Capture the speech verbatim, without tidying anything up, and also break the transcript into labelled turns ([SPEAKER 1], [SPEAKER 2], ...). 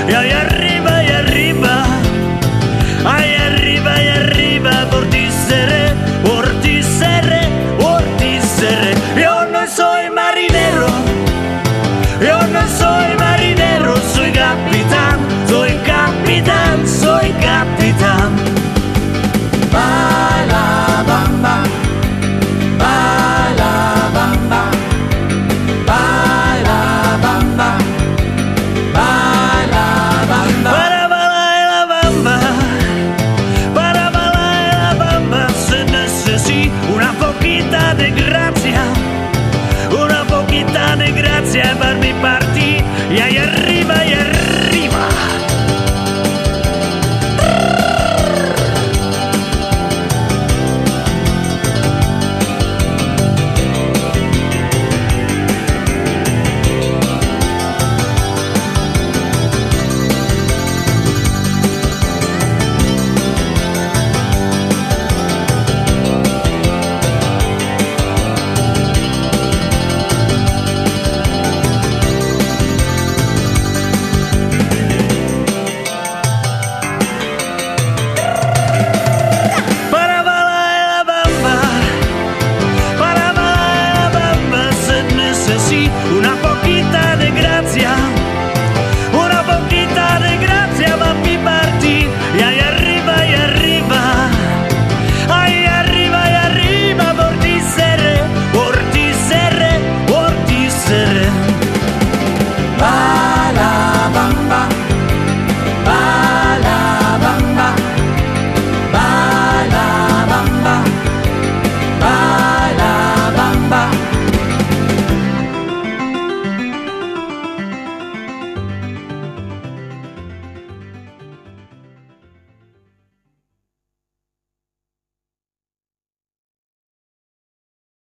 [SPEAKER 1] Y ahí arriba, ahí arriba, ahí arriba, ahí arriba, por ti seré, por ti seré, por ti seré. Yo no soy marinero, yo no soy marinero.